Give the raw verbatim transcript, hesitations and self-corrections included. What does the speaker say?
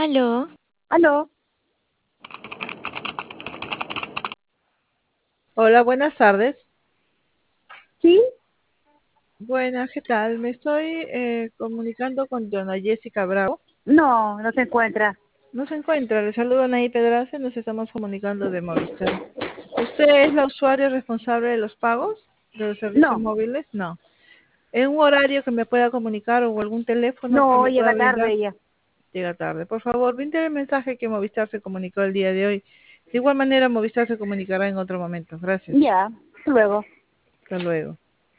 Aló. Aló, Hola, buenas tardes. ¿sí? Buenas, ¿qué tal? Me estoy eh, comunicando con dona Jessica Bravo. No, no se encuentra. No se encuentra, le saludo Anaí Pedraza, nos estamos comunicando de Movistar. ¿Usted es la usuaria responsable de los pagos de los servicios No, móviles? No. ¿En un horario que me pueda comunicar o algún teléfono que no, me pueda llega tarde brindar? ella. Llega tarde. Por favor, brinde el mensaje que Movistar se comunicó el día de hoy. De igual manera, Movistar se comunicará en otro momento. Gracias. Ya, luego. Hasta luego.